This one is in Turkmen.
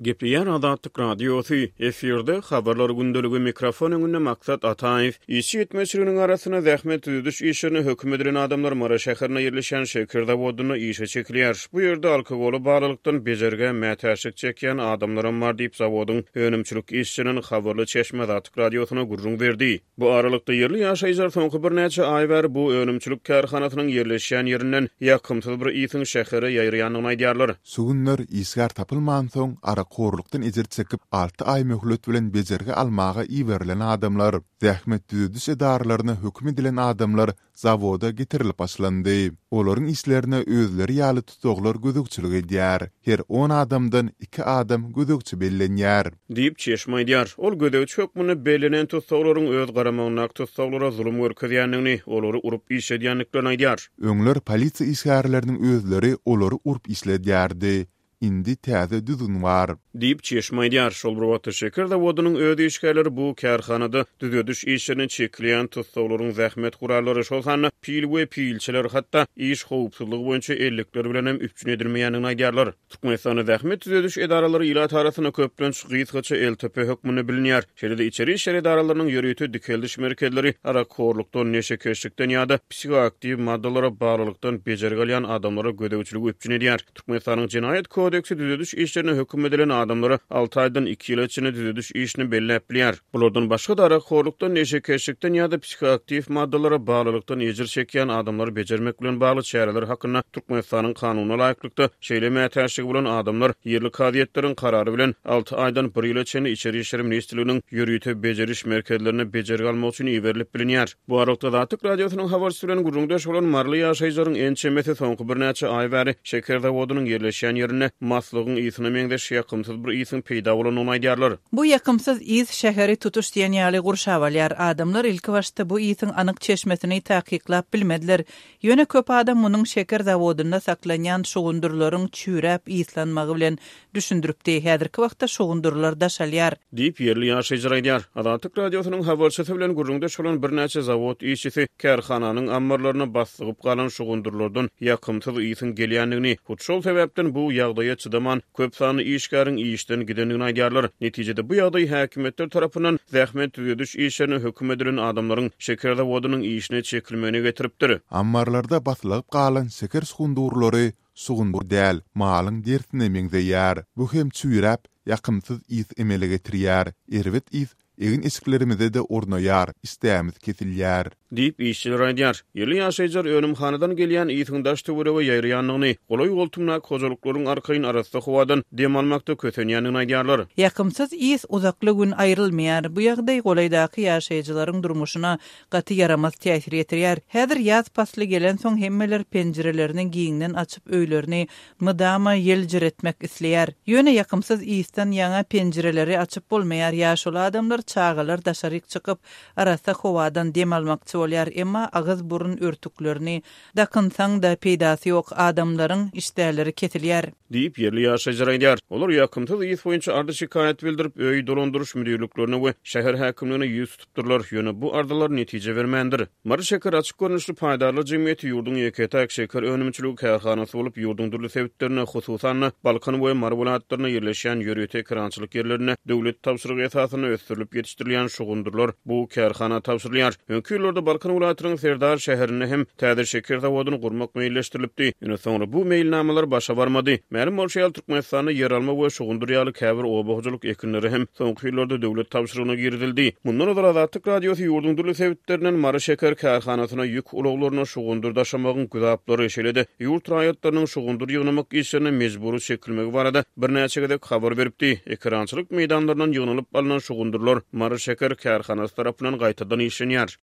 Gepliyan Adatlyk radiosu efirde habarlar gündölügi mikrofon öňünde maksat Ataýew işi etmeçiliniň arasyna zähmet düzüş işini höküm edilen adamlar Mara şäherine ýerleşen şeker zawodyna işe çekilýär. Bu ýerde alkogolu barlykdan bejerge mätäşik çekýän adamlaram bar diýip zawodyň önümçilik işçinin habarly Çeşme Adatlyk radiosuna gurrun berdi. Bu aralykda ýerli ýaşaýjylar soňky bir näçe aý bäri bu önümçilik kärhanasynyň ýerleşýän ýerinden ýakymsyz bir ýysyň şähere ýaýrýanyny aýdýarlar. Sugunlar isgar tapylman soň ara korlukdan ejir çekip 6 ay möhlet bilen bejerge almaga iýerilen adamlar, zähmet düzüdüş edaralaryna hökm edilen adamlar zawoda getirilip başlandy. Olaryň işlerine özleri ýaly tutuglar gözükçilik edýär. Her 10 adamdan 2 adam gözükçi bellenýär. Diýip Çeşme aýdýar. Ol gözükçi hökmüni bellenen tutuglaryň öz garamagyna tutuglara zulüm görkezýändigini, olary urup işledýänliklerini aýdýar. Öňler polisiýa işgärleriniň özleri olary urup işledýärdi. Indi täze düzün var. Diýip Çeşme aýdýar. Şol bir wagtda şeker zawodynyň öz işgärleri bu kärhanada düzüdüş işlerini çekilýän tutuglaryň zähmet gurallary şolsany pil we pilçiler hatda iş howpsuzlygy boýunça ellikler bilen hem üpçün edilmeýänini aýdýarlar. Türkmenistany zähmet düzüdüş edaralary ila tarasyna köpden çygyýtgaça eltepe hökmüni bilinýär. Şeýle içeri işler edaralarynyň ýörüýeti dikeldiş merkezleri ara korlukdan neşekeşlikden ýa-da psikoaktiv maddalara barlykdan bejergelýän adamlara gödäwçiligi üpçün edýär. Türkmenistanyň Jinayet kodeksi düzüdüş işlerine hökm edilen adamlara 6 aydan 2 ýyl içinde düzüdüş işini belläp bilýär. Bulardan başga da horlukdan neşekeşlikden ýa-da psikoaktiv maddalara bağlılykdan ejir çekýän adamlar bejermek bilen bagly çäreler hakynda Türkmenistanyň kanunyna laýyklykda şeýle mätäşigi bilen adamlar ýerli kadiýetleriň karary bilen 6 aydan 1 ýyl içinde Içeri işler ministrliginiň ýörüýeti bejeriş merkezlerine bejerge almak üçin iwerilip bilinýär. Bu aralykda Adatlyk radiosynyň habarçysy bilen gurrundaş bolan marly ýaşaýjylaryň en çemeti soňky bir näçe aý bäri şeker zawodynyň ýerleşýän ýerine maslygyň ýysyna meňdeş ýakymsyz bir ýysyň peýda bolanyny aýdýarlar. Bu ýakymsyz ýys şäheri tutuş diýen ýaly gurşawalýar. Adamlar ilki başda bu ýysyň anyk çeşmesini takyklap bilmediler. Ýöne köp adam munyň şeker zawodynda saklanýan şugundurlaryň çüräp ýyslanmagy bilen düşündiripdi. Häzirki wagtda şugundurlar daşalýar. Diýip ýerli ýaşaýjylar aýdýar. Adatlyk radiosynyň habarçysy bilen gurrundaş bolan bir näçe zawod işçisi kärhananyň ambarlaryna basygyp galan şugundurlardan ýakymsyz ýysyň gelýändigini, şol sebäpden bu ýagdaýa çydaman köp sany işgäriň işden gidendigini aýdýarlar. Netijede bu ýagdaý häkimetler tarapyndan zähmet düzüdüş işlerini hökm edilen adamlaryň şeker zawodynyň işine çekilmegine getiripdir. Ammarlarda basylyp galan şeker sugundurlary sugundur däl, malyň dertine meňzeýär. Bu hem çüýräp ýakymsyz ýys emele getirýär. Erwet ýys egin esklerimizde de ornaýar, istämiz kesilýär. Diýip işçiler aýdýar. Ýerli ýaşaýjylar önümhanadan gelýän ýysyň daş töwere we ýaýrýanlygyny, golay goltumna kojalyklaryň arkaýyn arasynda howadan dem almakda kötenýänini aýdýarlar. Ýakymsyz ýys uzakly gün aýrylmaýar. Bu ýagdaý golaýdaky ýaşaýjylaryň durmuşyna gaty yaramaz täsir etirýär. Häzir ýaz pasly gelen soň hemmeler penjirelerini giňden açyp öýlerini mydama ýeljiretmek isleýär. Ýöne ýakymsyz ýysdan ýaňa penjireleri açyp bolmaýar. Ýaşuly adamlar çağalar daşaryk çykyp arasa howadan dem almakçy bolýar, emma agyz burun örtüklerini dakynsaň da peýdasy ýok adamlaryň işdäleri ketilýär. Diýip ýerli ýaşaýjylar aýdýar. Olar ýakymsyz ýys boýunça ardy şikaýet bildirip öý dolandyryş müdürliklerine we şäher häkimligine ýüz tutupdyrlar. Ýöne bu ardalar netije bermändir. Mary şeker açyk görnüşli paýdarly jemgyýeti ýurdun ýeketäk şeker önümçilik kärhanasy bolup ýurdun durly sebitlerine, hususan Balkan we Mara bolatlaryna ýerleşýän ýörüýeti ekrançylyk ýerlerine döwlet tapşyrygy esasyna ösdürilip ýetişdirilýän şugundurlar bu kärhana tapşyrylýar. Öňkü ýyllarda Balkan welatynyň Serdar şäherine hem täze şeker zawodyny gurmak meýilleşdirilipdi. Ýöne soňra bu meýilnamalar başa barmady. Mälim bolşaýal Türkmenistanyň ýeralma we şugundur ýaly käbir obagyjylyk ekinleri hem soňky ýyllarda döwlet tapşyrygyna girdildi. Mundan öňe Adatlyk radiosy ýurdun durly sebitlerinden Mara şeker kärhanasyna ýük ulaglaryna şugundur daşamagyň güzaplary şeýlede ýurt raýatlarynyň şugundur ýygnamak işlerine mejburi çekilmegi barada bir näçe gedek habar beripdi. Ekrançylyk meýdanlarynyň ýygnalyp alynan şugundurlar Mara şeker kärhanasy tarapyndan gaýtadan işlenýär.